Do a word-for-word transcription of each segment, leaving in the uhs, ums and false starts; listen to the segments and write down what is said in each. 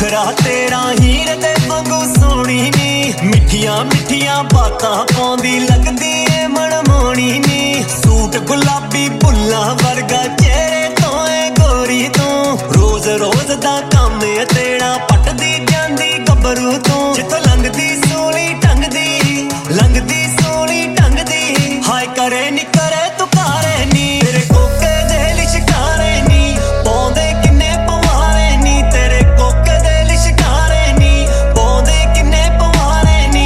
मुखरा तेरा हीर दे वांगू सोहनी नी, मिठिया मिठिया बातां पाउंदी लगदी ए मनमोहनी नी। सूट गुलाबी बुल्ला वर्गा चेहरे तो ए गोरी तू, रोज रोज दा काम ए तेरा पटदी जांदी गबरू तू। जिथों लंघदी सोली टंगदी लंघदी सोली टंगदी, हाय करे नी करे तू कारे नी, तेरे कोके दे लिशकारे नी पाउंदे किन्ने पवारे नी, तेरे कोके दे लिशकारे नी पाउंदे किन्ने पवारे नी।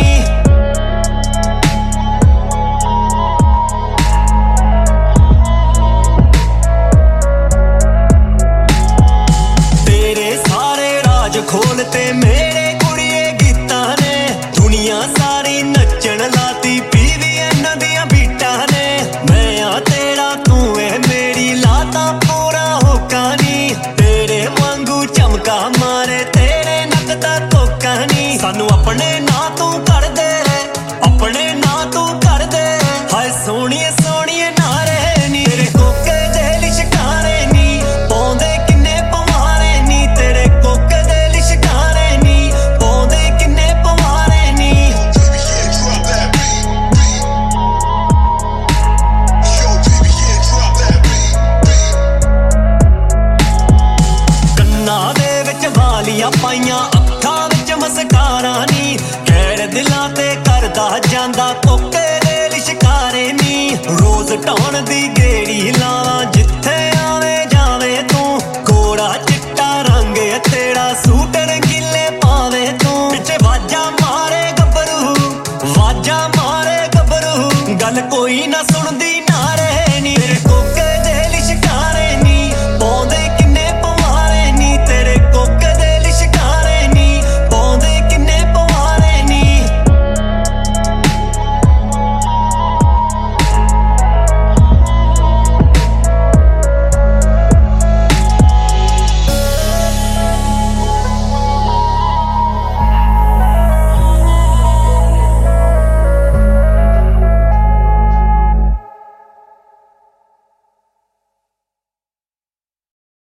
तेरे सारे राज खोलते मेरे कुड़िए गीतां ने, दुनिया सारी नचण लाती पीवी इन्हां दियां बीटां ने। मैं आ तेरा तू है मेरी लाता पूरा होका नी, तेरे वांगू चमका मारे तेरे नक दा कोका नी। सानू अपने ना तू कर दे अपने ना तू कर दे, हाय सोहणिए सोहणिए नारे नी, तेरे कोके दे लिशकारे नी पाउंदे किन्ने पवारे नी, तेरे कोके दे लिशकारे नी पाउंदे किन्ने पवारे नी। ਕੰਨਾਂ ਦੇ ਵਿੱਚ ਵਾਲੀਆਂ ਪਾਈਆਂ ਅੱਖਾਂ ਵਿੱਚ ਮਸਕਾਰਾ ਨੀ, ਖੈਰ ਦਿਲਾਂ ਤੇ ਕਰਦਾ ਜਾਂਦਾ ਕੋਕੇ ਦੇ ਲਿਸ਼ਕਾਰੇ ਨੀ। ਰੋਜ਼ ਢਾਉਣ ਦੀ ਗੇੜੀ ਲਾਵਾਂ ਜਿੱਥੇ ਆਵੇ ਜਾਵੇ ਤੂੰ, ਗੋਰਾ ਚਿੱਟਾ ਰੰਗ ਏ ਤੇਰਾ ਸੂਟ ਰੰਗੀਲੇ ਪਾਵੇ ਤੂੰ। ਪਿੱਛੇ ਵਾਜਾਂ ਮਾਰੇ ਗੱਭਰੂ ਵਾਜਾਂ ਮਾਰੇ ਗੱਭਰੂ, ਗੱਲ ਕੋਈ ਨਾ ਸੁਣਦੀ